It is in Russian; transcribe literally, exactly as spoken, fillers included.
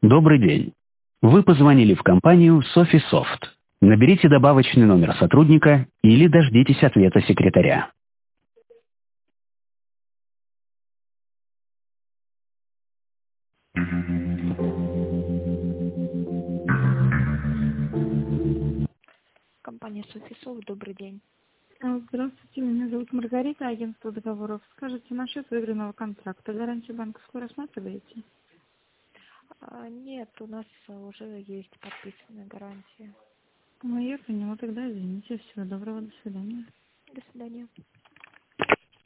Добрый день. Вы позвонили в компанию SofiSoft. Наберите добавочный номер сотрудника или дождитесь ответа секретаря. Компания Софисов, добрый день. А, Здравствуйте, меня зовут Маргарита, агентство договоров. Скажите, насчет выигранного контракта гарантию банковскую рассматриваете? А, нет, у нас уже есть подписанная гарантия. Ну, я поняла, тогда извините. Всего доброго, до свидания. До свидания.